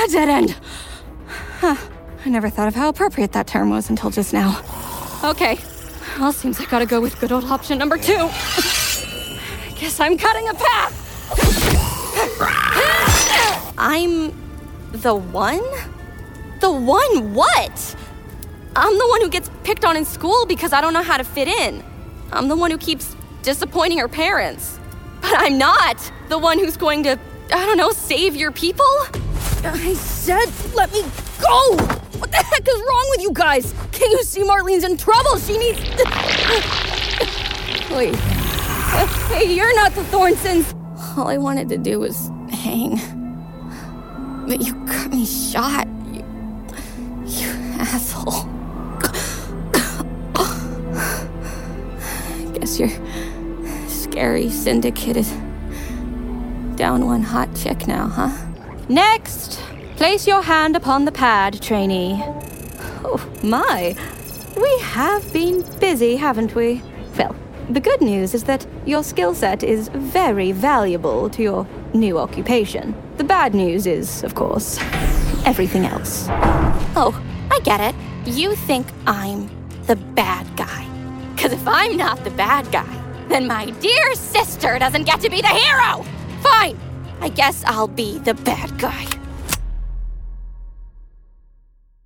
dead end. Huh. I never thought of how appropriate that term was until just now. Okay. Well, seems I gotta go with good old option number 2. I guess I'm cutting a path. I'm the one? The one what? I'm the one who gets picked on in school because I don't know how to fit in. I'm the one who keeps disappointing her parents. But I'm not the one who's going to, save your people? I said let me go! What the heck is wrong with you guys? Can't you see Marlene's in trouble? She needs... Wait. Hey, you're not the Thornsons. All I wanted to do was hang. But you got me shot. You asshole. Guess you're scary, syndicated, down one hot chick now, huh? Next, place your hand upon the pad, trainee. Oh, my. We have been busy, haven't we? Well, the good news is that your skill set is very valuable to your new occupation. The bad news is, of course, everything else. Oh, I get it. You think I'm the bad guy. 'Cause if I'm not the bad guy, then my dear sister doesn't get to be the hero! Fine, I guess I'll be the bad guy.